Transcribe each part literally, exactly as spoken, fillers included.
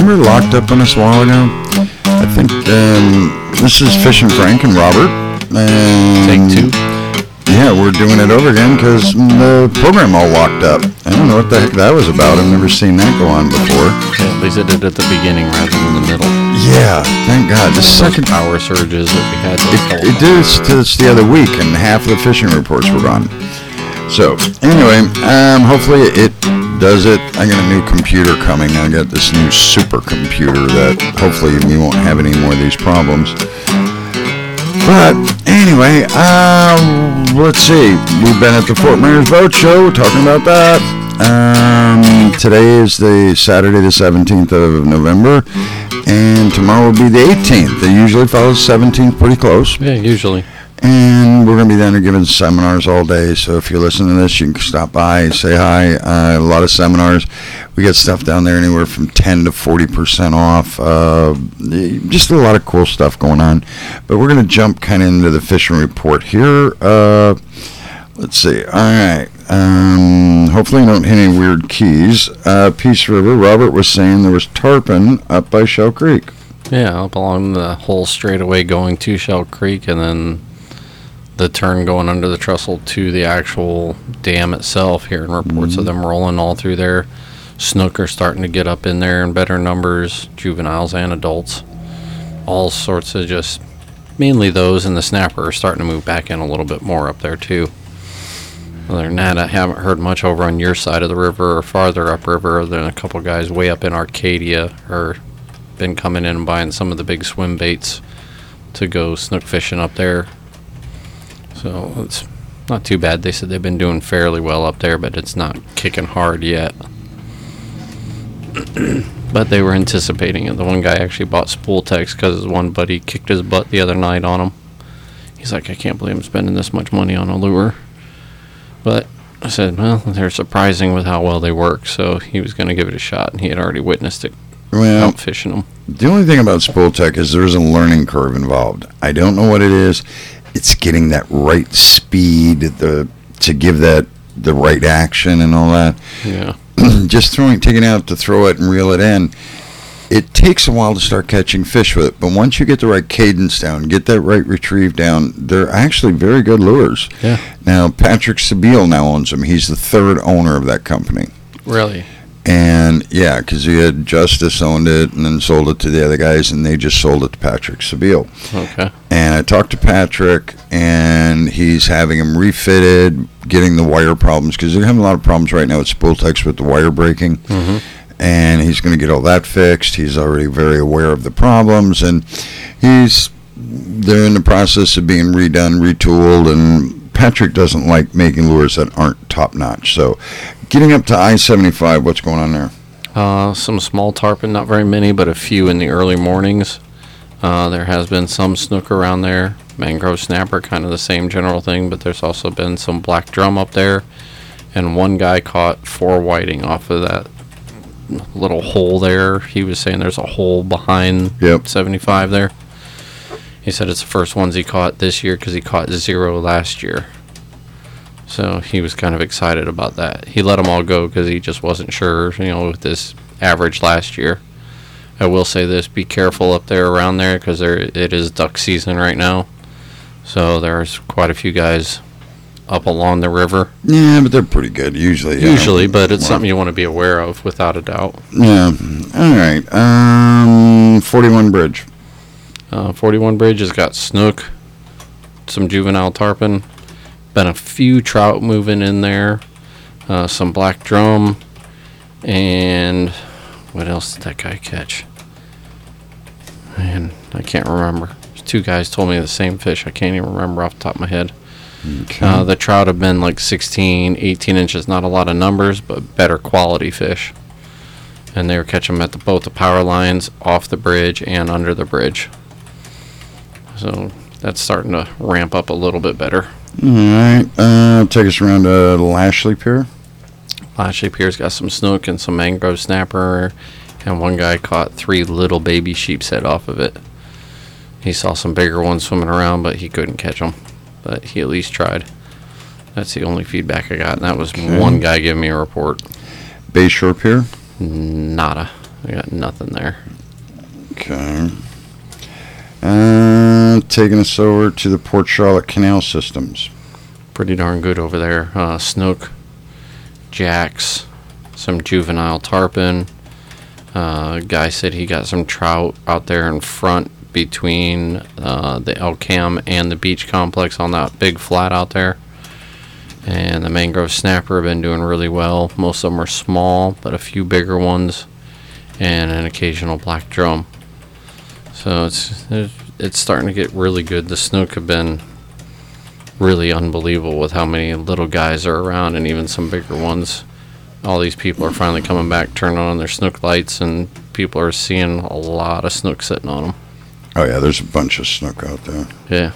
remember Locked Up on us a while ago? I think um, this is Fishing Frank and Robert. And Take two. Yeah, we're doing it over again because the program all locked up. I don't know what the heck that was about. I've never seen that go on before. Yeah, at least it did at the beginning rather than the middle. Yeah, thank God. The second power surges that we had. It, it did this the other week, and half of the fishing reports were gone. So anyway, um, hopefully it does it. I got a new computer coming. I got this new supercomputer that hopefully we won't have any more of these problems. But anyway, um, let's see. We've been at the Fort Myers Boat Show, talking about that. Um, today is the Saturday, the seventeenth of November, and tomorrow will be the eighteenth. They usually follow the seventeenth pretty close. Yeah, usually. And we're going to be down there giving seminars all day. So if you listen to this, you can stop by, say hi. Uh, a lot of seminars. We got stuff down there anywhere from ten to forty percent off. Uh, just a lot of cool stuff going on. But we're going to jump kind of into the fishing report here. Uh, let's see. All right. Um, hopefully I don't hit any weird keys. Uh, Peace River, Robert was saying there was tarpon up by Shell Creek. Yeah, up along the whole straightaway going to Shell Creek, and then the turn going under the trestle to the actual dam itself, hearing reports mm-hmm. of them rolling all through there. Snook are starting to get up in there in better numbers, juveniles and adults. All sorts of just, mainly those, and the snapper are starting to move back in a little bit more up there too. Other than that, I haven't heard much over on your side of the river or farther upriver, other than a couple guys way up in Arcadia or been coming in and buying some of the big swim baits to go snook fishing up there. So it's not too bad. They said they've been doing fairly well up there, but it's not kicking hard yet. But they were anticipating it. The one guy actually bought spool techs because his one buddy kicked his butt the other night on him. He's like, I can't believe I'm spending this much money on a lure. But I said, well, they're surprising with how well they work, so he was going to give it a shot, and he had already witnessed it. Well, out fishing them. The only thing about spool tech is there's a learning curve involved. I don't know what it is. It's getting that right speed the to give that the right action and all that. Yeah. Just throwing, taking it out to throw it and reel it in. It takes a while to start catching fish with it, but once you get the right cadence down, get that right retrieve down, they're actually very good lures. Yeah. Now, Patrick Sabile now owns them. He's the third owner of that company. Really? And, yeah, because he had Justice owned it and then sold it to the other guys, and they just sold it to Patrick Sabile. Okay. And I talked to Patrick, and he's having them refitted, getting the wire problems, because they're having a lot of problems right now with spool techs with the wire breaking. Mm-hmm. And he's going to get all that fixed. He's already very aware of the problems, and he's they're in the process of being redone, retooled, and Patrick doesn't like making lures that aren't top-notch. So getting up to I seventy-five, what's going on there? Uh, some small tarpon, not very many, but a few in the early mornings. Uh, there has been some snook around there. Mangrove snapper, kind of the same general thing, but there's also been some black drum up there. And one guy caught four whiting off of that little hole there. He was saying there's a hole behind yep. seventy-five there. He said it's the first ones he caught this year because he caught zero last year. So he was kind of excited about that. He let them all go because he just wasn't sure, you know, with this average last year. I will say this, be careful up there around there because there it is duck season right now. So there's quite a few guys up along the river. Yeah, but they're pretty good usually. Usually, yeah. but it's something you want to be aware of without a doubt. Yeah. All right. Um, forty-one Bridge. Uh, forty-one Bridge has got snook, some juvenile tarpon, been a few trout moving in there, uh, some black drum, and what else did that guy catch? Man, I can't remember. Two guys told me the same fish. I can't even remember off the top of my head. Okay. Uh, the trout have been like sixteen, eighteen inches. Not a lot of numbers, but better quality fish. And they were catching them at the, both the power lines, off the bridge, and under the bridge. So that's starting to ramp up a little bit better. All right. Uh, take us around to Lashley Pier. Lashley Pier's got some snook and some mangrove snapper. And one guy caught three little baby sheep's head off of it. He saw some bigger ones swimming around, but he couldn't catch them. But he at least tried. That's the only feedback I got, and that was okay. One guy giving me a report. Bayshore Pier? Nada. I got nothing there. Okay. Uh, taking us over to the Port Charlotte Canal Systems. Pretty darn good over there. Uh, snook, jacks, some juvenile tarpon. Uh, guy said he got some trout out there in front between uh, the El Cam and the beach complex on that big flat out there. And the mangrove snapper have been doing really well. Most of them are small, but a few bigger ones, and an occasional black drum. So it's it's starting to get really good. The snook have been really unbelievable with how many little guys are around, and even some bigger ones. All these people are finally coming back, turning on their snook lights, and people are seeing a lot of snook sitting on them. Oh yeah, there's a bunch of snook out there. Yeah.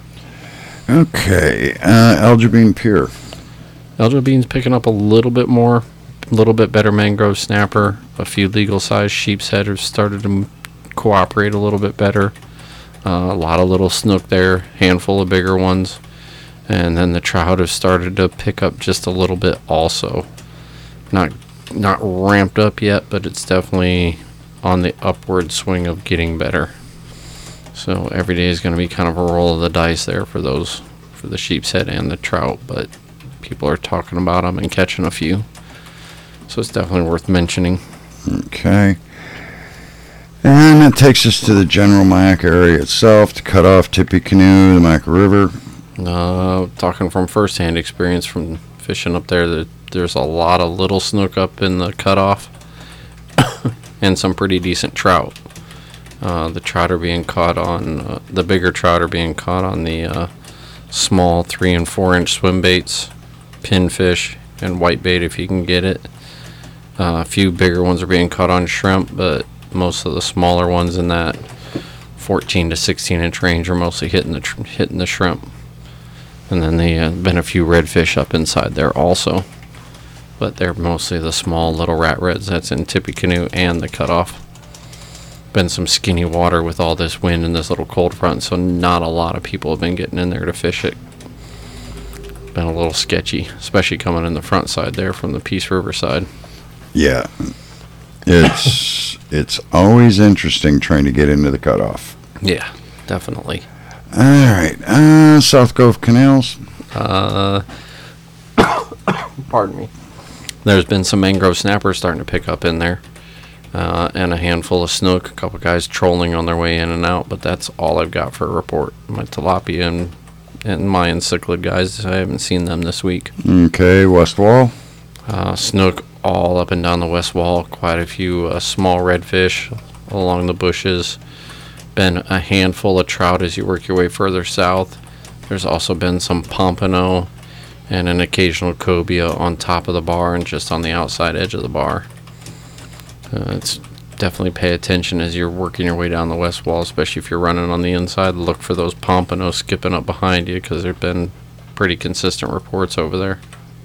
Okay, uh, Algebine Pier. Algebine's picking up a little bit more, a little bit better mangrove snapper. A few legal-sized sheep's head have started to cooperate a little bit better. Uh, a lot of little snook there, handful of bigger ones. And then the trout have started to pick up just a little bit also. Not not ramped up yet, but it's definitely on the upward swing of getting better. So every day is going to be kind of a roll of the dice there for those, for the sheep's head and the trout, but people are talking about them and catching a few. So it's definitely worth mentioning. Okay. And that takes us to the general Myakka area itself, to cut off Tippecanoe, the Myakka River. Uh, talking from first-hand experience from fishing up there, that there's a lot of little snook up in the cutoff and some pretty decent trout. Uh, the trout are being caught on, uh, the bigger trout are being caught on the uh, small three and four inch swim baits, pinfish, and whitebait if you can get it. Uh, a few bigger ones are being caught on shrimp, but most of the smaller ones in that fourteen to sixteen inch range are mostly hitting the tr- hitting the shrimp. And then there uh, been a few redfish up inside there also, but they're mostly the small little rat reds that's in Tippecanoe and the cutoff. Been some skinny water with all this wind and this little cold front, so not a lot of people have been getting in there to fish it. Been a little sketchy, especially coming in the front side there from the Peace River side. Yeah, it's it's always interesting trying to get into the cutoff. Yeah, definitely. All right, uh, South Gulf Canals. Uh, pardon me. There's been some mangrove snappers starting to pick up in there, uh, and a handful of snook. A couple guys trolling on their way in and out, but that's all I've got for a report. My tilapia and and my cichlid guys, I haven't seen them this week. Okay, West Wall. Uh, snook all up and down the west wall. Quite a few uh, small redfish along the bushes. Been a handful of trout as you work your way further south. There's also been some pompano and an occasional cobia on top of the bar and just on the outside edge of the bar. Uh, it's definitely pay attention as you're working your way down the west wall, especially if you're running on the inside. Look for those pompano skipping up behind you, because there have been pretty consistent reports over there.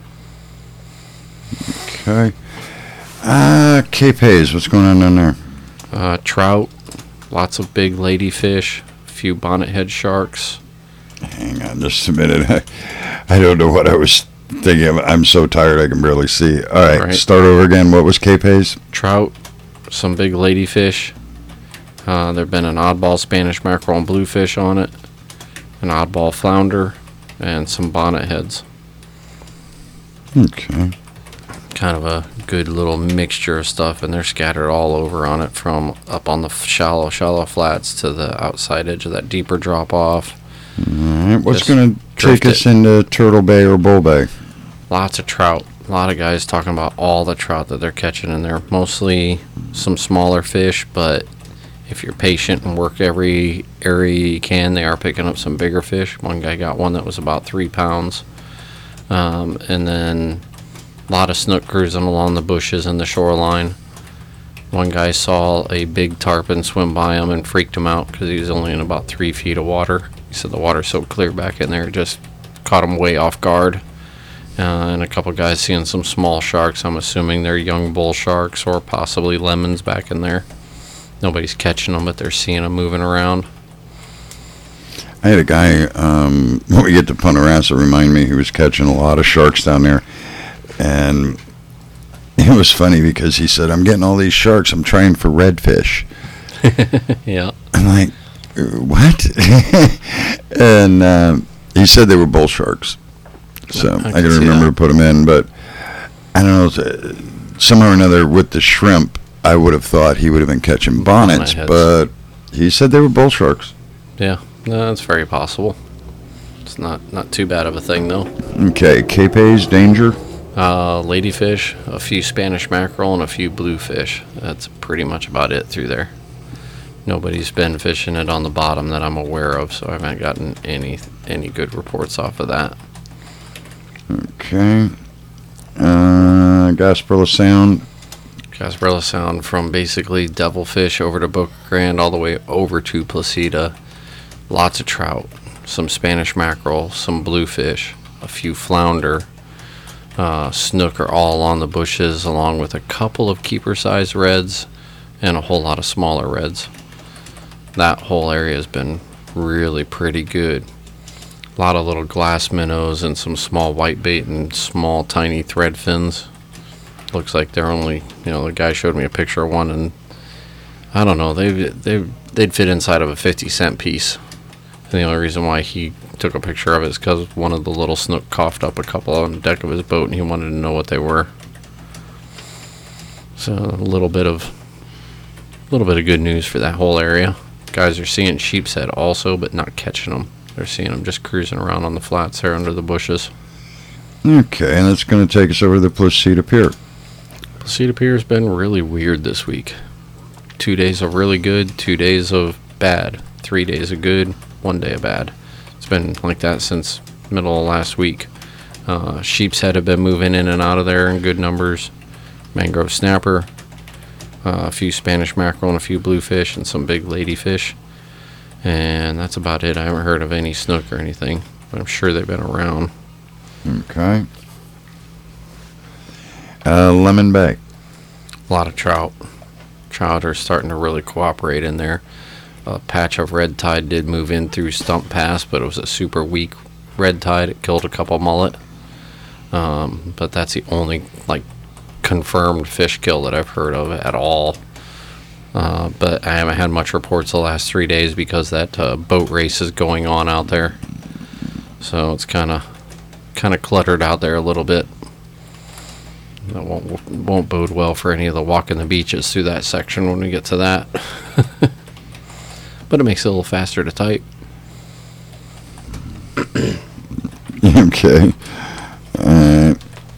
Okay. Uh, Cape Hayes, what's going on down there? Uh, trout, lots of big ladyfish, a few bonnethead sharks. Hang on just a minute. I, I don't know what I was thinking of. I'm so tired I can barely see. All right, All right. Start over again. What was Cape Hayes? Trout, some big ladyfish. Uh, there have been an oddball Spanish mackerel and bluefish on it, an oddball flounder, and some bonnet heads. Okay. Kind of a good little mixture of stuff, and they're scattered all over on it, from up on the shallow, shallow flats to the outside edge of that deeper drop off. All right, what's Just going to take drift us it. into Turtle Bay or Bull Bay? Lots of trout. A lot of guys talking about all the trout that they're catching in there. Mostly some smaller fish, but if you're patient and work every area you can, they are picking up some bigger fish. One guy got one that was about three pounds. Um, and then a lot of snook cruising along the bushes and the shoreline. One guy saw a big tarpon swim by him and freaked him out because he was only in about three feet of water. He said the water's so clear back in there, it just caught him way off guard. Uh, and a couple guys seeing some small sharks. I'm assuming they're young bull sharks or possibly lemons back in there. Nobody's catching them, but they're seeing them moving around. I had a guy, um, when we get to Punta Rassa, remind me he was catching a lot of sharks down there. And it was funny because he said, I'm getting all these sharks. I'm trying for redfish. Yeah. I'm like, what? And um, he said they were bull sharks. So I I, can can see remember that. to put them in. But I don't know. Somehow or another with the shrimp, I would have thought he would have been catching bonnets. heads. But he said they were bull sharks. Yeah. No, that's very possible. It's not, not too bad of a thing, though. Okay. Capes, danger. Uh, ladyfish, a few Spanish mackerel, and a few bluefish. That's pretty much about it through there. Nobody's been fishing it on the bottom that I'm aware of, so I haven't gotten any any good reports off of that. Okay. Uh, Gasparilla Sound. Gasparilla Sound from basically Devilfish over to Boca Grande all the way over to Placida. Lots of trout, some Spanish mackerel, some bluefish, a few flounder, uh, snook are all on the bushes, along with a couple of keeper-sized reds and a whole lot of smaller reds. That whole area has been really pretty good. A lot of little glass minnows and some small whitebait and small tiny thread fins. Looks like they're only, you know, the guy showed me a picture of one, and I don't know, they they they'd fit inside of a fifty cent piece. And the only reason why he took a picture of it is because one of the little snook coughed up a couple on the deck of his boat, and he wanted to know what they were. So a little bit of, a little bit of good news for that whole area. Guys are seeing sheep's head also, but not catching them. They're seeing them just cruising around on the flats there under the bushes. Okay, and that's going to take us over to the Placida Pier. Placida Pier has been really weird this week. Two days of really good, two days of bad, three days of good, one day of bad. It's been like that since middle of last week. Uh, sheep's head have been moving in and out of there in good numbers. Mangrove snapper, uh, a few Spanish mackerel and a few bluefish and some big ladyfish. And that's about it. I haven't heard of any snook or anything, but I'm sure they've been around. Okay. Uh, Lemon Bay. A lot of trout. Trout are starting to really cooperate in there. A patch of red tide did move in through Stump Pass, but it was a super weak red tide. It killed a couple mullet. Um, but that's the only, like, confirmed fish kill that I've heard of at all. Uh, but I haven't had much reports the last three days because that uh, boat race is going on out there. So it's kind of kind of cluttered out there a little bit. That won't won't bode well for any of the walking the beaches through that section when we get to that. But it makes it a little faster to type. Okay. Uh,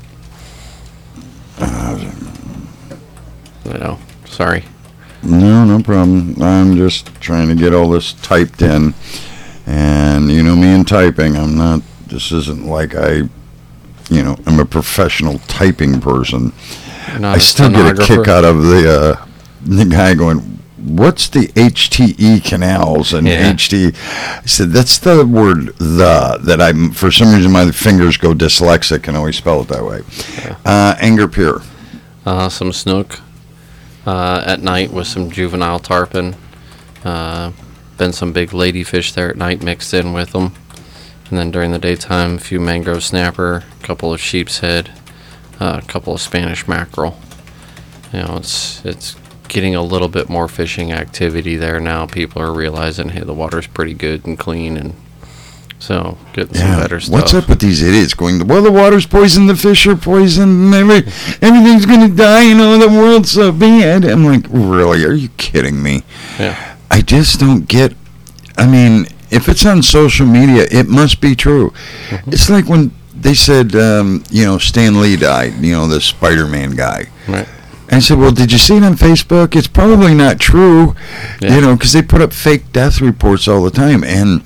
I know. Sorry. no, no problem. I'm just trying to get all this typed in. And you know me and typing. I'm not, this isn't like I, you know, I'm a professional typing person. You're not I a still get a kick stenographer? out of the, uh, the guy going, what's the H T E canals and Yeah. H T E? I said, that's the word the, that I'm, for some reason my fingers go dyslexic and always spell it that way. Yeah. Uh, Anger Pier. Uh, some snook uh, at night with some juvenile tarpon. Uh, been some big ladyfish there at night mixed in with them. And then during the daytime, a few mangrove snapper, a couple of sheep's head, uh, a couple of Spanish mackerel. You know, it's it's getting a little bit more fishing activity there now. People are realizing, hey, the water's pretty good and clean, and so getting some better stuff. What's up with these idiots going, well, the water's poisoned, the fish are poisoned, and every, everything's going to die, you know, the world's so bad. I'm like, really? Are you kidding me? Yeah. I just don't get, I mean, if it's on social media, it must be true. Mm-hmm. It's like when they said, um, you know, Stan Lee died, you know, the Spider-Man guy. Right. And I said, well, did you see it on Facebook? It's probably not true, Yeah. you know, because they put up fake death reports all the time. And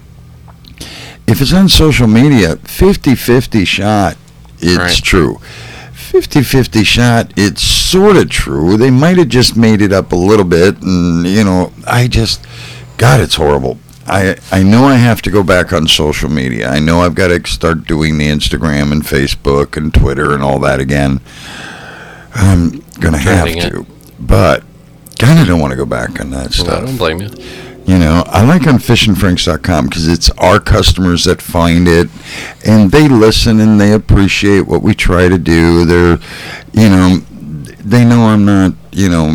if it's on social media, fifty-fifty shot, it's Right. true. fifty-fifty shot, it's sort of true. They might have just made it up a little bit. And, you know, I just, God, it's horrible. I, I know I have to go back on social media. I know I've got to start doing the Instagram and Facebook and Twitter and all that again. I'm going to have Dreading it. to. But kind of don't want to go back on that I stuff. don't blame you. You know, I like on fish and franks dot com because it's our customers that find it, and they listen and they appreciate what we try to do. They're, you know, they know I'm not, you know,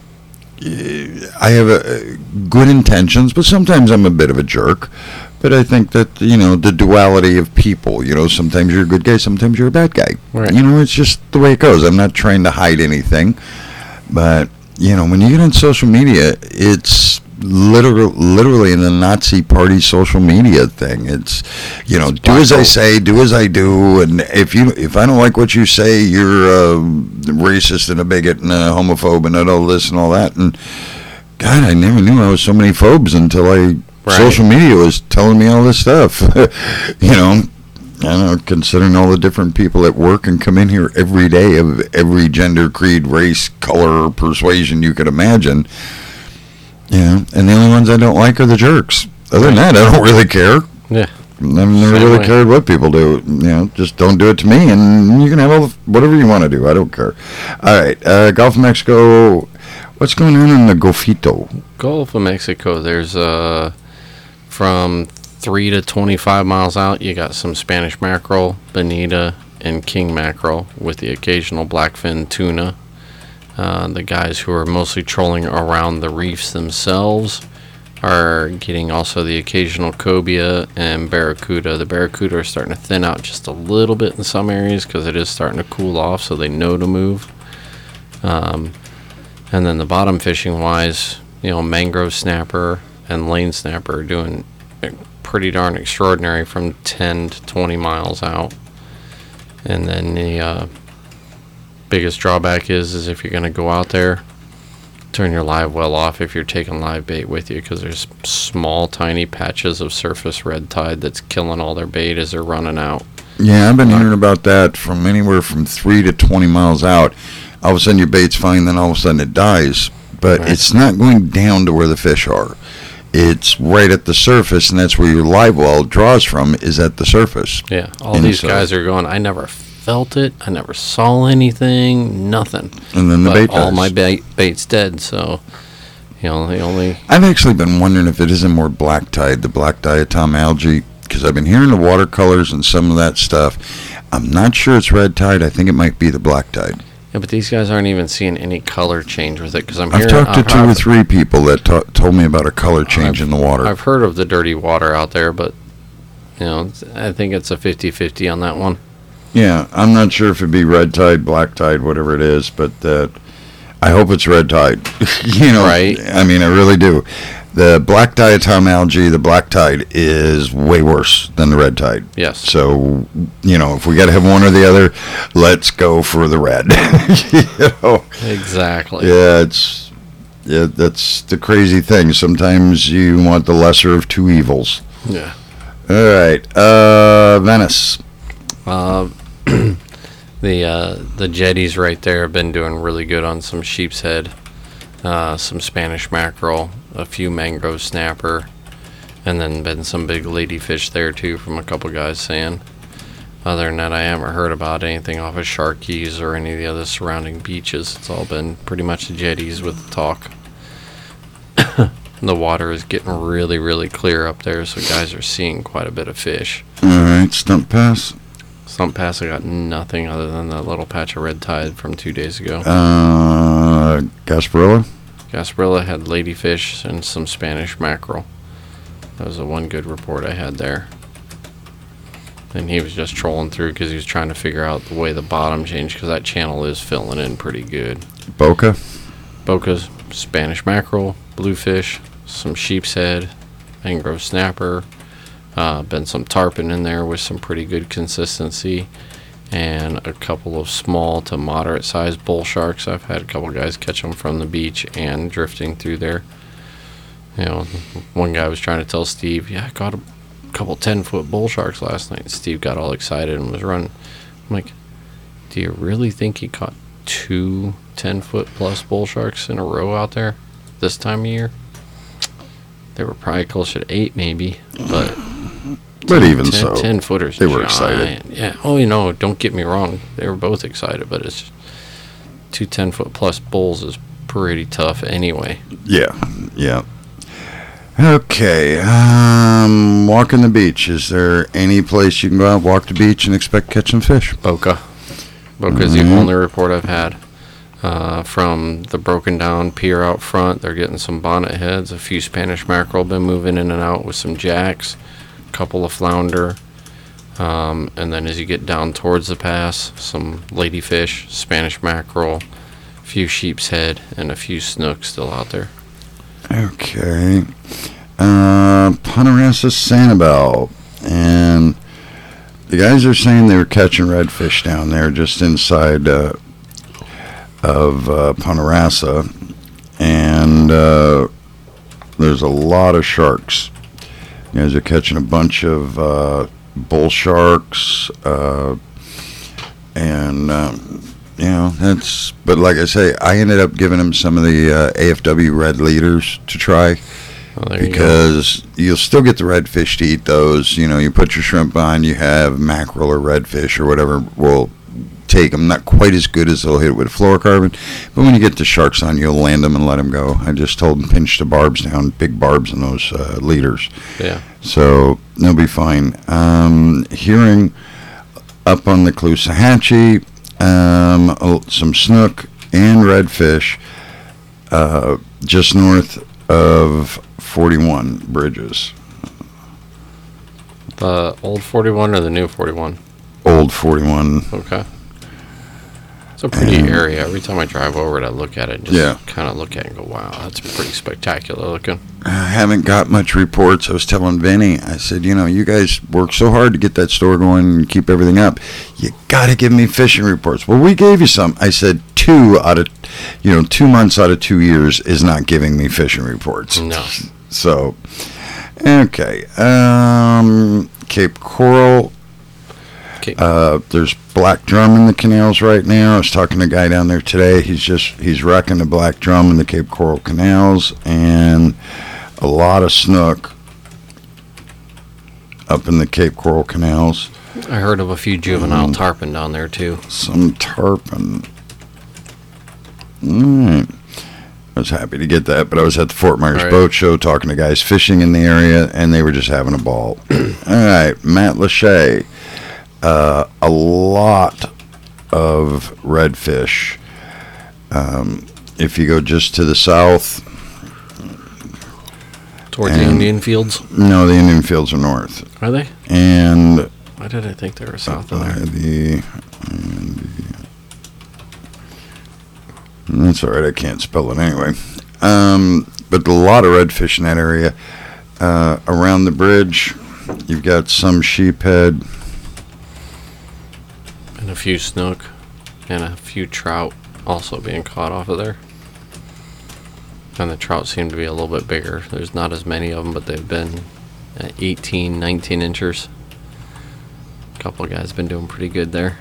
I have a, good intentions, but sometimes I'm a bit of a jerk. But I think that, you know, the duality of people, you know, sometimes you're a good guy, sometimes you're a bad guy. Right. You know, it's just the way it goes. I'm not trying to hide anything. But, you know, when you get on social media, it's literally, literally in the Nazi Party social media thing. It's, you know, do as I say, do as I do. And if you, if I don't like what you say, you're a racist and a bigot and a homophobe and all this and all that. And, God, I never knew I was so many phobes until I... Right. Social media was telling me all this stuff. You know, I don't know, considering all the different people that work and come in here every day of every gender, creed, race, color, persuasion you could imagine. You know, and the only ones I don't like are the jerks. Other than that, I don't really care. Yeah. I've never Same really way. cared what people do. You know, just don't do it to me, and you can have all the, whatever you want to do. I don't care. All right, uh, Gulf of Mexico. What's going on in the Golfito? Gulf of Mexico, there's uh, from three to twenty-five miles out, you got some Spanish mackerel, bonita, and king mackerel with the occasional blackfin tuna. Uh, the guys who are mostly trolling around the reefs themselves are getting also the occasional cobia and barracuda. The barracuda are starting to thin out just a little bit in some areas because it is starting to cool off, so they know to move. Um, and then the bottom fishing wise, you know, mangrove snapper and lane snapper are doing pretty darn extraordinary from ten to twenty miles out. And then the uh, biggest drawback is is if you're going to go out there, turn your live well off if you're taking live bait with you, because there's small tiny patches of surface red tide that's killing all their bait as they're running out. Yeah, I've been hearing about that from anywhere from three to twenty miles out. All of a sudden your bait's fine, then all of a sudden it dies. But Right. it's not going down to where the fish are. It's right at the surface, and that's where your live well draws from, is at the surface. Yeah, all And these so- guys are going, I never felt it, I never saw anything, nothing. And then the But bait all dies. my bait, bait's dead, so, you know, the only... I've actually been wondering if it isn't more black tide, the black diatom algae, because I've been hearing the watercolors and some of that stuff. I'm not sure it's red tide. I think it might be the black tide. Yeah, but these guys aren't even seeing any color change with it, because I'm I've hearing... talked to I've- two or I've- three people that ta- told me about a color change in the water. I've heard of the dirty water out there, but, you know, it's- I think it's a fifty-fifty on that one. Yeah, I'm not sure if it'd be red tide, black tide, whatever it is, but uh, I hope it's red tide. You know, Right. I mean, I really do. The black diatom algae, the black tide, is way worse than the red tide. Yes. So, you know, if we got to have one or the other, let's go for the red. You know? Exactly. Yeah, it's yeah, that's the crazy thing. Sometimes you want the lesser of two evils. Yeah. All right, uh, Venice. Uh, the uh, the jetties right there have been doing really good on some sheep's head, uh, some Spanish mackerel, a few mangrove snapper, and then been some big ladyfish there too from a couple guys saying. Other than that, I haven't heard about anything off of Sharkies or any of the other surrounding beaches. It's all been pretty much the jetties with the talk. The water is getting really, really clear up there, so guys are seeing quite a bit of fish. All right, stump pass. Stump Pass, I got nothing other than that little patch of red tide from two days ago. Uh, Gasparilla. Gasparilla had ladyfish and some Spanish mackerel. That was the one good report I had there. And he was just trolling through because he was trying to figure out the way the bottom changed, because that channel is filling in pretty good. Boca. Boca's Spanish mackerel, bluefish, some sheep's head, mangrove snapper. Uh, been some tarpon in there with some pretty good consistency, and a couple of small to moderate sized bull sharks. I've had a couple guys catch them from the beach and drifting through there. You know, one guy was trying to tell Steve, yeah, I caught a couple ten foot bull sharks last night. Steve got all excited and was running. I'm like, do you really think he caught two ten foot plus bull sharks in a row out there this time of year? They were probably closer to eight maybe, but But even ten, so, ten footers. they were giant. excited. Yeah. Oh, you know, don't get me wrong. They were both excited, but it's two ten foot plus bulls is pretty tough anyway. Yeah, yeah. Okay, um, walking the beach. Is there any place you can go out, walk the beach, and expect to catch some fish? Boca. Boca is Mhm. the only report I've had. Uh, from the broken down pier out front, they're getting some bonnet heads. A few Spanish mackerel been moving in and out with some jacks, a couple of flounder. Um, and then as you get down towards the pass, some ladyfish, Spanish mackerel, a few sheep's head, and a few snooks still out there. Okay. Uh, Ponderosa Sanibel. And the guys are saying they were catching redfish down there just inside uh, of uh, Ponderosa. And uh, there's a lot of sharks. You guys are catching a bunch of uh, bull sharks. Uh, and, um, you know, that's... But like I say, I ended up giving them some of the uh, A F W red leaders to try. Well, Because you you'll still get the redfish to eat those. You know, you put your shrimp on, you have mackerel or redfish or whatever will take them. Not quite as good as they'll hit with fluorocarbon, but when you get the sharks on, you'll land them and let them go. I just told them pinch the barbs down, big barbs in those uh, leaders. Yeah. So they'll be fine. Um, hearing up on the Caloosahatchee, um, oh, some snook and redfish uh, just north of forty-one Bridges. The old forty-one or the new forty-one? Old forty-one. Okay. It's a pretty Um, area. Every time I drive over it, I look at it and just Yeah. kind of look at it and go, wow, that's pretty spectacular looking. I haven't got much reports. I was telling Vinny, I said, you know, you guys work so hard to get that store going and keep everything up. You got to give me fishing reports. Well, we gave you some. I said two out of, you know, two months out of two years is not giving me fishing reports. No. So, okay. Um, Cape Coral. Okay. Uh, there's black drum in the canals right now. I was talking to a guy down there today. He's just, he's wrecking the black drum in the Cape Coral canals, and a lot of snook up in the Cape Coral canals. I heard of a few juvenile Mm. tarpon down there too. Some tarpon. Alright. I was happy to get that, but I was at the Fort Myers Right. Boat Show talking to guys fishing in the area, and they were just having a ball. Alright, Matt Lachey. Uh, a lot of redfish. Um, if you go just to the south, Towards the And- Indian fields? no, the Indian fields are north. Are they? And Why did I think they were south of by there? the, and the that's all right. I can't spell it anyway. Um, but a lot of redfish in that area. Uh, around the bridge, you've got some sheephead. And a few snook and a few trout also being caught off of there. And the trout seem to be a little bit bigger. There's not as many of them, but they've been at eighteen, nineteen inches. A couple of guys been doing pretty good there.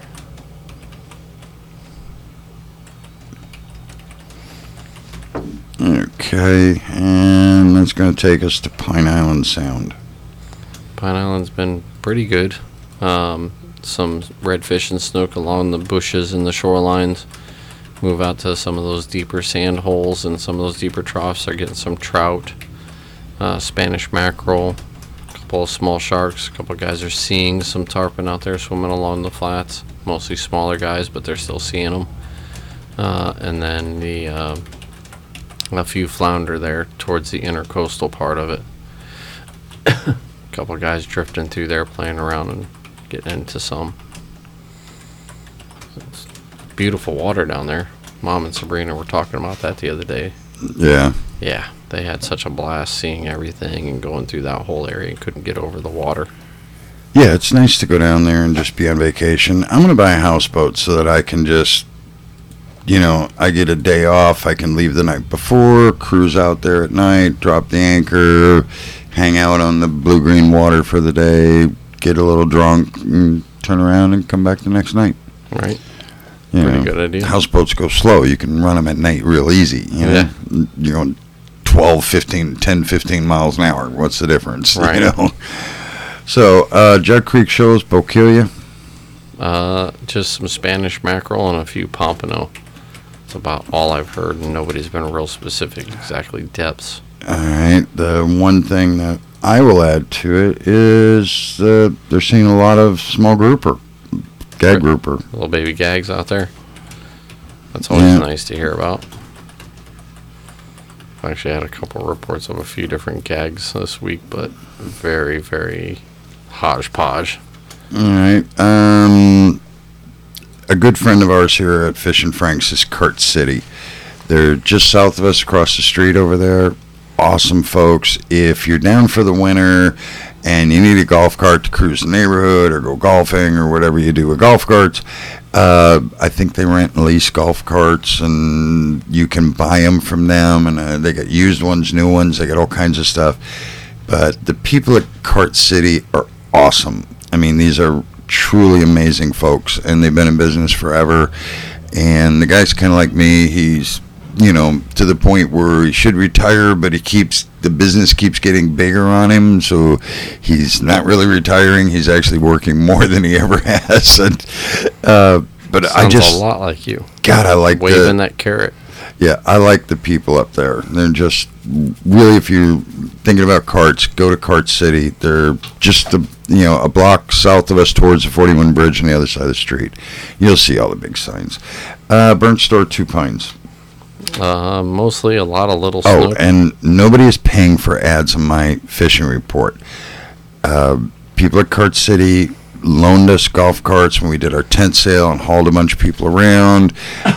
Okay, and that's going to take us to Pine Island Sound. Pine Island's been pretty good. Um, some redfish and snook along the bushes and the shorelines. Move out to some of those deeper sand holes and some of those deeper troughs. Are getting some trout, uh, Spanish mackerel, a couple of small sharks. A couple of guys are seeing some tarpon out there swimming along the flats. Mostly smaller guys, but they're still seeing them. Uh, and then the uh, a few flounder there towards the intercoastal part of it. A couple of guys drifting through there, playing around and getting into some. It's beautiful water down there. Mom and Sabrina were talking about that the other day. Yeah. Yeah, they had such a blast seeing everything and going through that whole area and couldn't get over the water. Yeah, it's nice to go down there and just be on vacation. I'm going to buy a houseboat so that I can just, you know, I get a day off. I can leave the night before, cruise out there at night, drop the anchor, hang out on the blue-green water for the day, get a little drunk, and turn around and come back the next night. Right. You Pretty know, good idea. Houseboats go slow. You can run them at night real easy. You know, Yeah. you're going twelve, fifteen, ten, fifteen miles an hour. What's the difference? Right. You know. So, uh, Judd Creek shows, Bokeelia. Uh, just some Spanish mackerel and a few pompano. That's about all I've heard, and nobody's been real specific exactly depths. All right. The one thing that I will add to it is uh, they're seeing a lot of small grouper, gag Right. grouper. Little baby gags out there. That's always Yeah. nice to hear about. I actually had a couple reports of a few different gags this week, but very, very hodgepodge. All right. Um, a good friend of ours here at Fish and Frank's is Kurt City. They're just south of us, across the street over there. Awesome folks. If you're down for the winter and you need a golf cart to cruise the neighborhood or go golfing or whatever you do with golf carts, uh, I think they rent and lease golf carts, and you can buy them from them. And uh, they got used ones, new ones. They got all kinds of stuff. But the people at Kart City are awesome. I mean, these are truly amazing folks, and they've been in business forever. And the guy's kind of like me. He's, you know, to the point where he should retire, but he keeps, the business keeps getting bigger on him, so he's not really retiring. He's actually working more than he ever has. And, uh, but Sounds I just, a lot like you. God, I like waving the, that carrot. yeah, I like the people up there. They're just really, if you're thinking about carts, go to Kart City. They're just a, you know, a block south of us towards the forty-one bridge on the other side of the street. You'll see all the big signs. Uh, Burnt Store, Two Pines. Uh, mostly a lot of little Oh, snook. and nobody is paying for ads on my fishing report. Uh, people at Kart City loaned us golf carts when we did our tent sale and hauled a bunch of people around.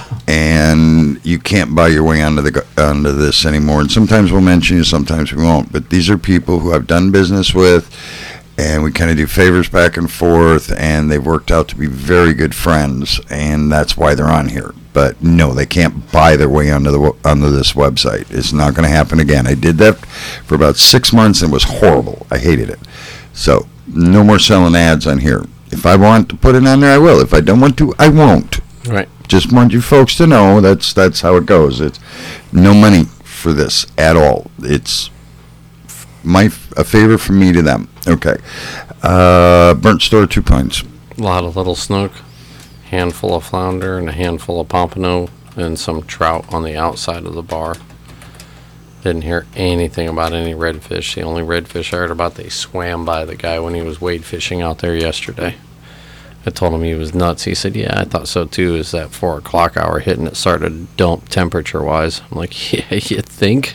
And you can't buy your way onto the go- onto this anymore. And sometimes we'll mention you, sometimes we won't. But these are people who I've done business with, and we kind of do favors back and forth, and they've worked out to be very good friends, and that's why they're on here. But no, they can't buy their way onto the w- onto this website. It's not going to happen again. I did that for about six months, and it was horrible. I hated it. So no more selling ads on here. If I want to put it on there, I will. If I don't want to, I won't. Right. Just want you folks to know that's that's how it goes. It's no money for this at all. It's my a favor from me to them. Okay. Uh, Burnt Store, Two Pines. A lot of little snook, handful of flounder, and a handful of pompano, and some trout on the outside of the bar. Didn't hear anything about any redfish. The only redfish I heard about, they swam by the guy when he was wade fishing out there yesterday. I told him he was nuts. He said, yeah, I thought so too. Is that four o'clock hour hit and it started to dump temperature wise? I'm like, yeah, you think?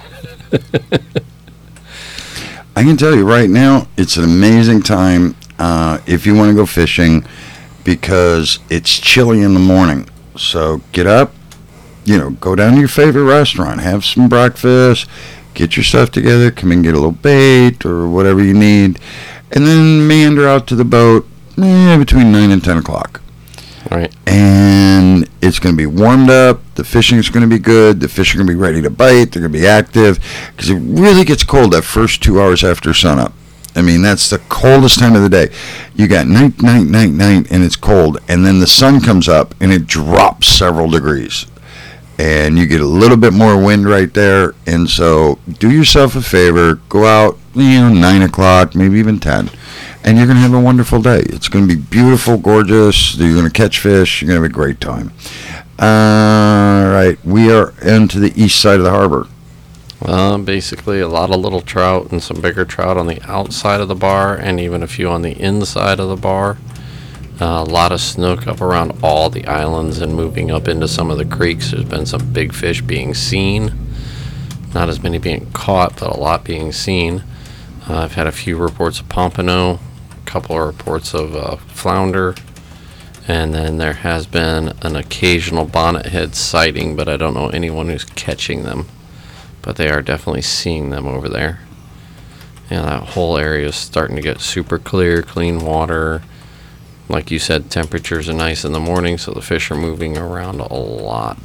I can tell you right now, it's an amazing time uh, if you want to go fishing, because it's chilly in the morning. So get up, you know, go down to your favorite restaurant, have some breakfast, get your stuff together, come and get a little bait or whatever you need, and then meander out to the boat eh, between nine and ten o'clock. Right. And it's going to be warmed up. The fishing is going to be good. The fish are going to be ready to bite. They're going to be active, because it really gets cold that first two hours after sunup. I mean, that's the coldest time of the day. You got night, night, night, night, and it's cold. And then the sun comes up, and it drops several degrees. And you get a little bit more wind right there. And so do yourself a favor. Go out, you know, nine o'clock, maybe even ten. And you're going to have a wonderful day. It's going to be beautiful, gorgeous. You're going to catch fish. You're going to have a great time. All right. We are into the east side of the harbor. Uh, basically, a lot of little trout and some bigger trout on the outside of the bar, and even a few on the inside of the bar. Uh, a lot of snook up around all the islands and moving up into some of the creeks. There's been some big fish being seen. Not as many being caught, but a lot being seen. Uh, I've had a few reports of pompano, a couple of reports of uh, flounder, and then there has been an occasional bonnethead sighting, but I don't know anyone who's catching them. But they are definitely seeing them over there. Yeah, that whole area is starting to get super clear, clean water. Like you said, temperatures are nice in the morning, so the fish are moving around a lot.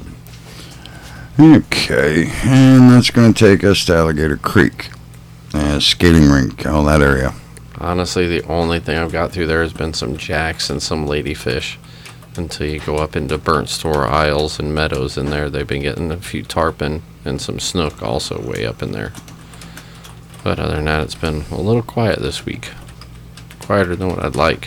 Okay. And that's going to take us to Alligator Creek. Uh, skating rink, all that area. Honestly, the only thing I've got through there has been some jacks and some ladyfish. Until you go up into Burnt Store Isles and Meadows in there, they've been getting a few tarpon and some snook also way up in there. But other than that, it's been a little quiet this week. Quieter than what I'd like.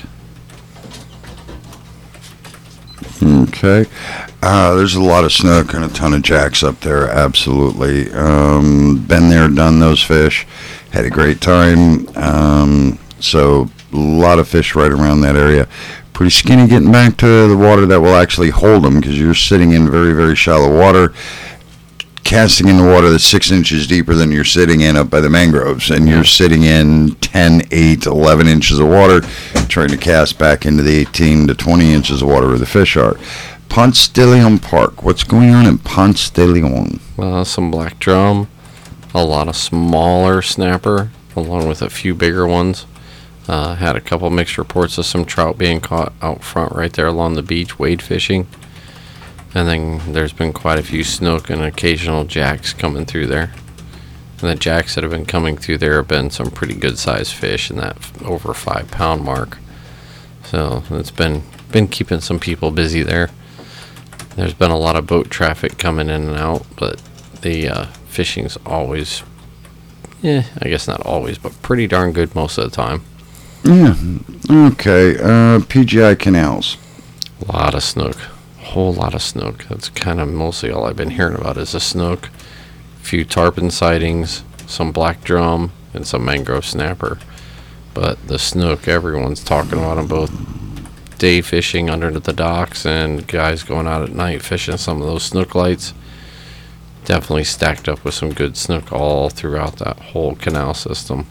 Okay. Uh, there's a lot of snook and a ton of jacks up there, absolutely. Um, been there, done those fish. Had a great time. Um, so a lot of fish right around that area. pretty skinny getting back to the water that will actually hold them, because you're sitting in very, very shallow water, casting in the water that's six inches deeper than you're sitting in up by the mangroves, and you're sitting in ten, eight, eleven inches of water, trying to cast back into the eighteen to twenty inches of water where the fish are. Ponce de Leon Park. What's going on in Ponce de Leon? Uh, some black drum, a lot of smaller snapper, along with a few bigger ones. Uh, had a couple mixed reports of some trout being caught out front right there along the beach, wade fishing. And then there's been quite a few snook and occasional jacks coming through there. And the jacks that have been coming through there have been some pretty good sized fish in that f- over five pound mark. So it's been been keeping some people busy there. There's been a lot of boat traffic coming in and out, but the uh, fishing's always, yeah, I guess not always, but pretty darn good most of the time. Yeah. Okay. Uh, P G I canals. A lot of snook. Whole lot of snook. That's kind of mostly all I've been hearing about is the snook. A few tarpon sightings, some black drum, and some mangrove snapper. But the snook, everyone's talking about them both day fishing under the docks and guys going out at night fishing some of those snook lights. Definitely stacked up with some good snook all throughout that whole canal system.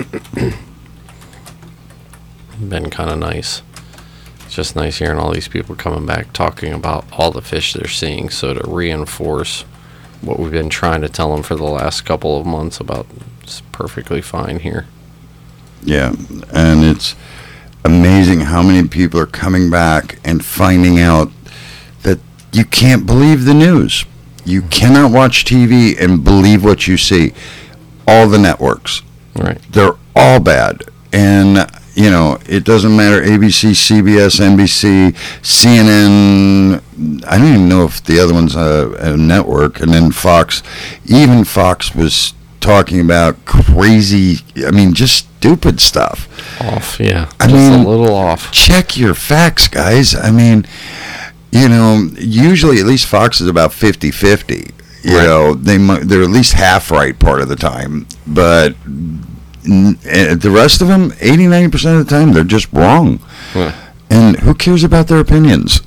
Been kind of nice. It's just nice hearing all these people coming back talking about all the fish they're seeing, so to reinforce what we've been trying to tell them for the last couple of months about it's perfectly fine here. Yeah, and it's amazing how many people are coming back and finding out that you can't believe the news. You cannot watch T V and believe what you see. All the networks, Right. they're all bad. And, you know, it doesn't matter, A B C, C B S, N B C, C N N, I don't even know if the other one's a, a network, and then Fox. Even Fox was talking about crazy, I mean, just stupid stuff. Off, yeah. I just mean, a little off. Check your facts, guys. I mean, you know, usually at least Fox is about fifty-fifty. You Right. know, they might, they're at least half right part of the time, but n- eh, the rest of them, eighty, ninety percent of the time, they're just wrong. Yeah. And who cares about their opinions?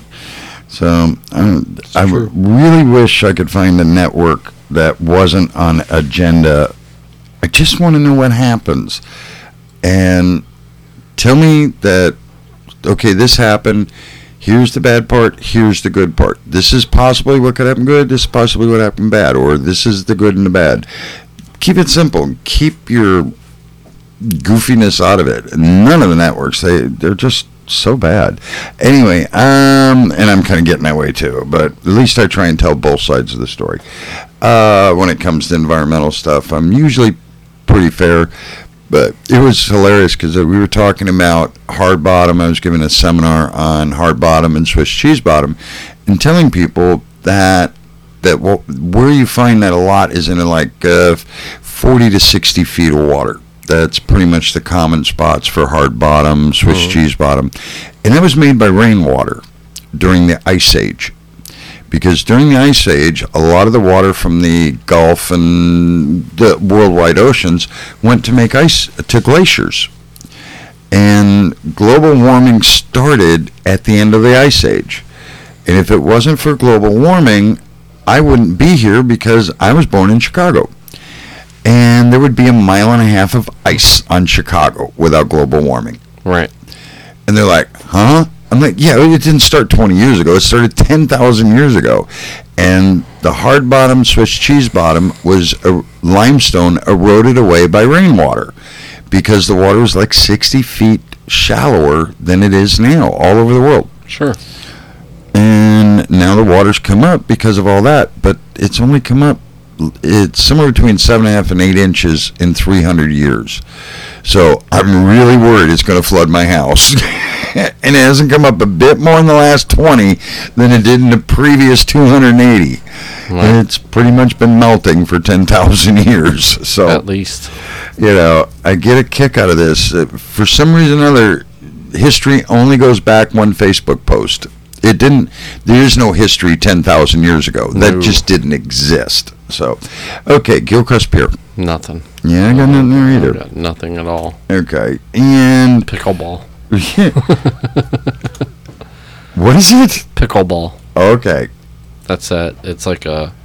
So I, I true. really wish I could find a network that wasn't on agenda. I just want to know what happens. And tell me that, okay, this happened. Here's the bad part. Here's the good part. This is possibly what could happen good. This is possibly what happened bad. Or this is the good and the bad. Keep it simple. Keep your goofiness out of it. None of the networks, they, they're just so bad. Anyway, um, and I'm kind of getting that way too, but at least I try and tell both sides of the story. Uh, when it comes to environmental stuff, I'm usually pretty fair. But it was hilarious because we were talking about hard bottom. I was giving a seminar on hard bottom and Swiss cheese bottom, and telling people that that what, where you find that a lot is in like uh, forty to sixty feet of water. That's pretty much the common spots for hard bottom, Swiss Mhm. cheese bottom, and that was made by rainwater during the Ice Age. Because during the Ice Age, a lot of the water from the Gulf and the worldwide oceans went to make ice, to glaciers. And global warming started at the end of the Ice Age. And if it wasn't for global warming, I wouldn't be here because I was born in Chicago. And there would be a mile and a half of ice on Chicago without global warming. Right. And they're like, huh? I'm like, yeah, it didn't start twenty years ago. It started ten thousand years ago. And the hard bottom Swiss cheese bottom was a limestone eroded away by rainwater because the water was like sixty feet shallower than it is now all over the world. Sure. And now the water's come up because of all that, but it's only come up, it's somewhere between seven and a half and eight inches in three hundred years. So I'm really worried it's going to flood my house. And it hasn't come up a bit more in the last twenty than it did in the previous two hundred eighty. Right. It's pretty much been melting for ten thousand years. So, At least. you know, I get a kick out of this. Uh, for some reason or other, history only goes back one Facebook post. It didn't, there is no history ten thousand years ago. That No. just didn't exist. So, okay, Gilchrist Pier. Nothing. Yeah, I got nothing there I either. got nothing at all. Okay, and Pickleball. What is it? Pickleball. Okay. That's that. It's like a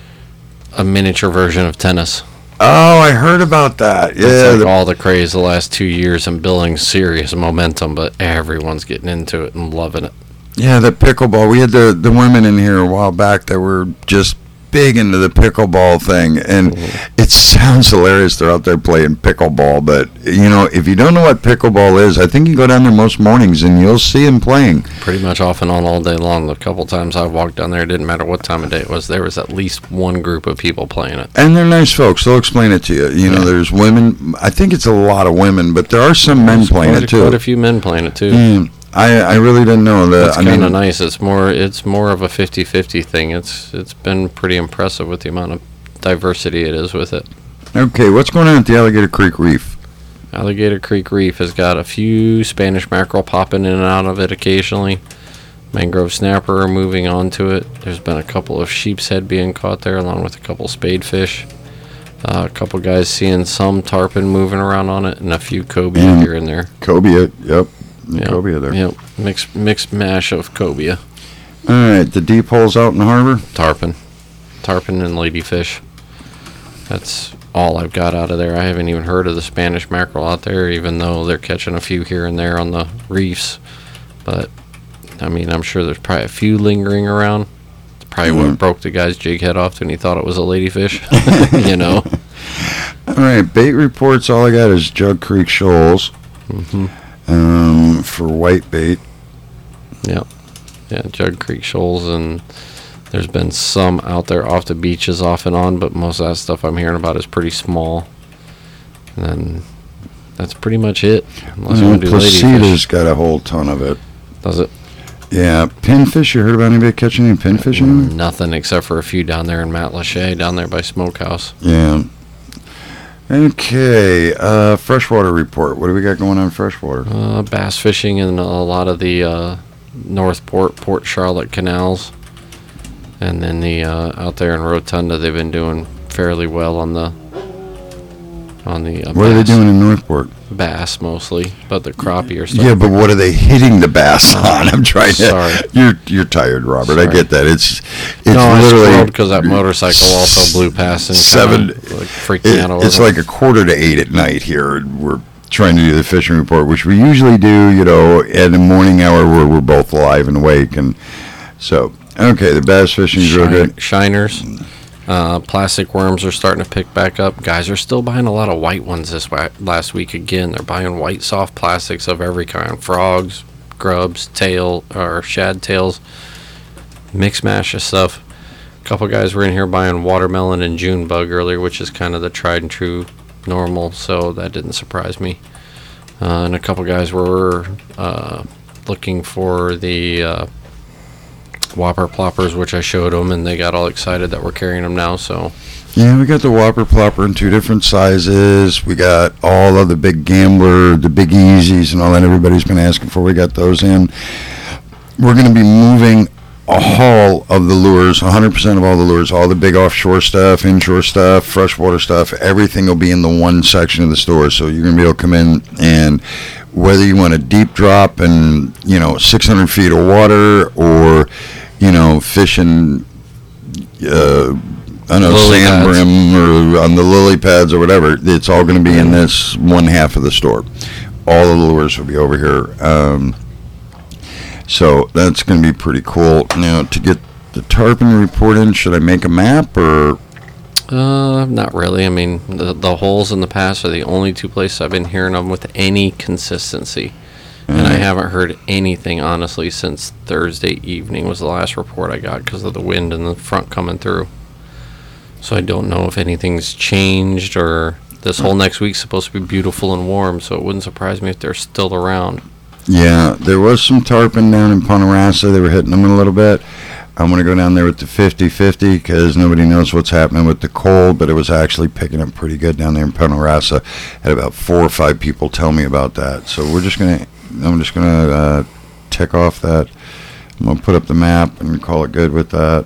a miniature version of tennis. Oh, I heard about that. Yeah. It's like the- all the craze the last two years and building serious momentum, but everyone's getting into it and loving it. Yeah, the pickleball. We had the, the women in here a while back that were just big into the pickleball thing, and it sounds hilarious. They're out there playing pickleball, but, you know, if you don't know what pickleball is, I think you go down there most mornings and you'll see them playing. Pretty much off and on all day long. The couple times I walked down there, it didn't matter what time of day it was, there was at least one group of people playing it. And they're nice folks. They'll explain it to you. You know, Yeah. there's women. I think it's a lot of women, but there are some men There's playing quite, it, a- quite too. a few men playing it too. Mm, I, I really didn't know that. It's I kind of mean, nice. It's more it's more of a fifty-fifty thing. It's it's been pretty impressive with the amount of diversity it is with it. okay, what's going on at the Alligator Creek Reef? Alligator Creek Reef has got a few Spanish mackerel popping in and out of it occasionally. Mangrove snapper are moving onto it. There's been a couple of sheep's head being caught there, along with a couple spadefish. Uh, a couple guys seeing some tarpon moving around on it, and a few cobia Mm. here and there. Cobia, yep. The Yep. cobia there. Yep, mixed mixed mash of cobia, All right, the deep holes out in the harbor. tarpon, tarpon and ladyfish. That's all I've got out of there. I haven't even heard of the Spanish mackerel out there, even though they're catching a few here and there on the reefs. But I mean, I'm sure there's probably a few lingering around. It's probably Mhm. what broke the guy's jig head off when he thought it was a ladyfish. You know. All right, bait reports. All I got is Jug Creek Shoals hmm um, for white bait. Yep. Yeah, Jug Creek Shoals, and there's been some out there off the beaches off and on, but most of that stuff I'm hearing about is pretty small. And then that's pretty much it. Unless you Uh, want to do Placida's ladyfish. got a whole ton of it. Does it? Yeah, pinfish. You heard about anybody catching any pinfish in there? Nothing except for a few down there in Matlacha, down there by Smokehouse. Yeah. Okay, uh, freshwater report. What do we got going on freshwater? Uh, bass fishing in a lot of the uh, Northport, Port Charlotte canals. And then the uh, out there in Rotunda, they've been doing fairly well on the on the uh, What are they bass. doing in Northport? Bass mostly, but the crappie or stuff. Yeah, but what are they hitting the bass on? I'm trying to. Sorry. You're you're tired, Robert. I Sorry. get that. It's it's no, I literally scrolled because that motorcycle also blew past and seven. kinda, like, freaked me It, out. a it's little. like a quarter to eight at night here. We're trying to do the fishing report, which we usually do, you know, at the morning hour where we're both alive and awake, and so okay, the bass fishing's real Shine- good. Shiners. Uh, plastic worms are starting to pick back up. Guys are still buying a lot of white ones this wa- last week again. They're buying white soft plastics of every kind: frogs, grubs, tail or shad tails, mix mash of stuff. A couple guys were in here buying watermelon and June bug earlier, which is kind of the tried and true normal, so that didn't surprise me. Uh, and a couple guys were uh, looking for the uh, Whopper ploppers, which I showed them, and they got all excited that we're carrying them now. So Yeah, we got the Whopper Plopper in two different sizes. We got all of the big Gambler, the Big Easies, and all that everybody's been asking for. We got those in. We're going to be moving a haul of the lures, one hundred percent of all the lures, all the big offshore stuff, inshore stuff, freshwater stuff. Everything will be in the one section of the store. So you're going to be able to come in, and whether you want a deep drop and, you know, six hundred feet of water, or, you know, fishing, uh, I don't know, Lily sand pads. brim or on the lily pads or whatever, it's all going to be in this one half of the store. All of the lures will be over here. Um, so that's going to be pretty cool. Now, to get the tarpon report in, should I make a map or? Uh, not really. I mean, the the holes in the past are the only two places I've been hearing them with any consistency, and I Mhm. haven't heard anything honestly since Thursday evening was the last report I got because of the wind and the front coming through. So I don't know if anything's changed, or this whole next week's supposed to be beautiful and warm, so it wouldn't surprise me if they're still around. Yeah, there was some tarpon down in Ponderosa. They were hitting them a little bit. I'm going to go down there with the fifty-fifty because nobody knows what's happening with the cold, but it was actually picking up pretty good down there in Ponderosa. Had about four or five people tell me about that. So we're just going to, I'm just going to uh, tick off that. I'm going to put up the map and call it good with that.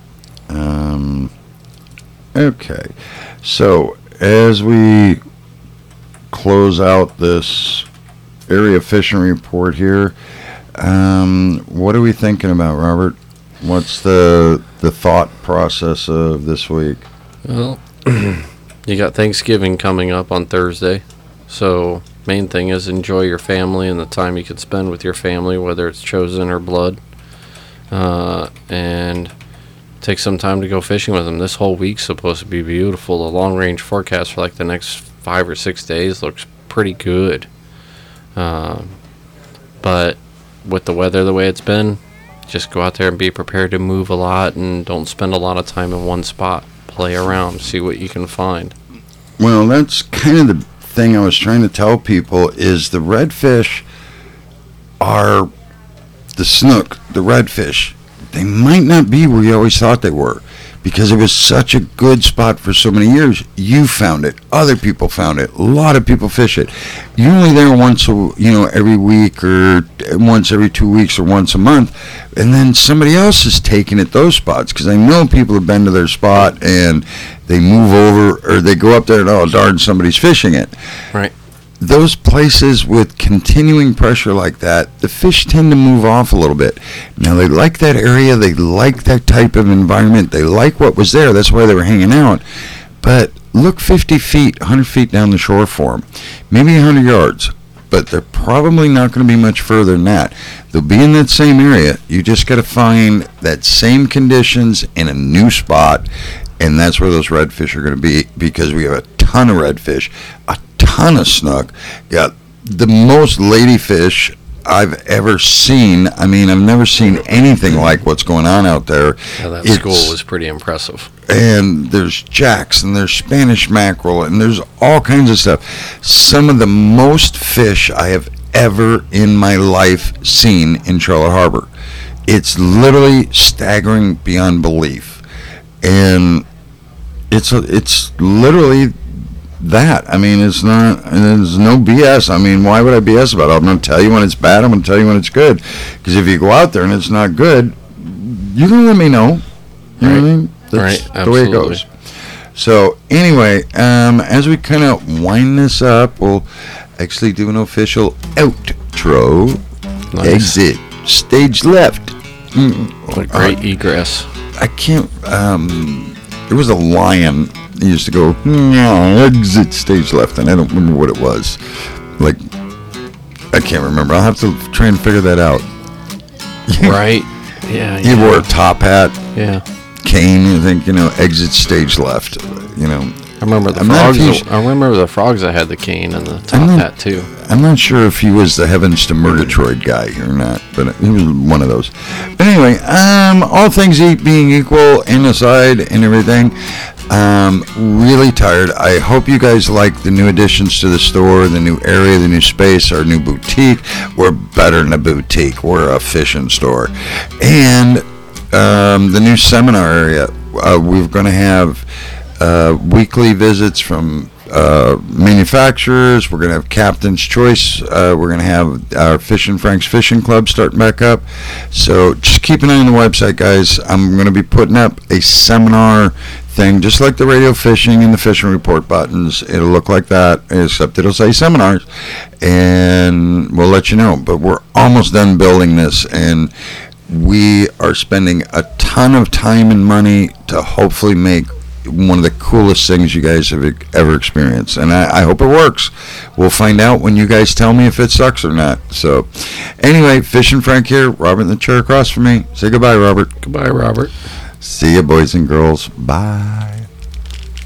Um, okay. So as we close out this area fishing report here. Um, what are we thinking about, Robert? What's the the thought process of this week? Well, you got Thanksgiving coming up on Thursday, so main thing is enjoy your family and the time you can spend with your family, whether it's chosen or blood, uh, and take some time to go fishing with them. This whole week's supposed to be beautiful. The long range forecast for like the next five or six days looks pretty good, uh, but with the weather the way it's been, just go out there and be prepared to move a lot and don't spend a lot of time in one spot. Play around, see what you can find. Well, that's kind of the thing I was trying to tell people is the redfish are the snook, the redfish. They might not be where you always thought they were because it was such a good spot for so many years. You found it. Other people found it. A lot of people fish it. You're only there once, a, you know, every week or once every two weeks or once a month, and then somebody else is taking it those spots because I know people have been to their spot and they move over or they go up there and, oh, darn, somebody's fishing it. Right. Those places with continuing pressure like that, the fish tend to move off a little bit. Now, they like that area. They like that type of environment. They like what was there. That's why they were hanging out. But look fifty feet, one hundred feet down the shore for them. Maybe one hundred yards. But they're probably not going to be much further than that. They'll be in that same area. You just got to find that same conditions in a new spot. And that's where those redfish are going to be because we have a ton of redfish, a ton of snook. Got the most ladyfish I've ever seen. I mean, I've never seen anything like what's going on out there. Yeah, that It's- school was pretty impressive. And there's jacks and there's Spanish mackerel and there's all kinds of stuff. Some of the most fish I have ever in my life seen in Charlotte Harbor. It's literally staggering beyond belief. And it's a, it's literally that. I mean, it's not, there's no B S. I mean, why would I B S about it? I'm going to tell you when it's bad. I'm going to tell you when it's good. Because if you go out there and it's not good, you can let me know. You know what I mean? That's Right, the way it absolutely. goes. So, anyway, um, as we kind of wind this up, we'll actually do an official outro. Nice. Exit. Stage left. Mm. What a great egress. I can't, um, there was a lion that used to go, no, exit stage left, and I don't remember what it was. Like, I can't remember. I'll have to try and figure that out. Right? Yeah. He yeah. wore a top hat, Yeah. cane, I think, you know, exit stage left, you know. I remember the I'm not frogs. too- I remember the frogs that had the cane and the top not- hat too. I'm not sure if he was the Heavens to Murgatroyd guy or not, but he was one of those. But anyway, um, all things e- being equal and aside and everything, um, really tired. I hope you guys like the new additions to the store, the new area, the new space, our new boutique. We're better than a boutique. We're a fishing store. And um, the new seminar area. Uh, we're going to have uh, weekly visits from uh, manufacturers. We're going to have Captain's Choice. Uh, we're going to have our Fish and Frank's Fishing Club starting back up. So just keep an eye on the website, guys. I'm going to be putting up a seminar thing, just like the radio fishing and the fishing report buttons. It'll look like that, except it'll say seminars, and we'll let you know. But we're almost done building this, and we are spending a ton of time and money to hopefully make one of the coolest things you guys have e- ever experienced, and I, I hope it works. We'll find out when you guys tell me if it sucks or not. So anyway, Fish and Frank here, Robert in the chair across from me. Say goodbye, Robert. Goodbye, Robert. See you, boys and girls. Bye.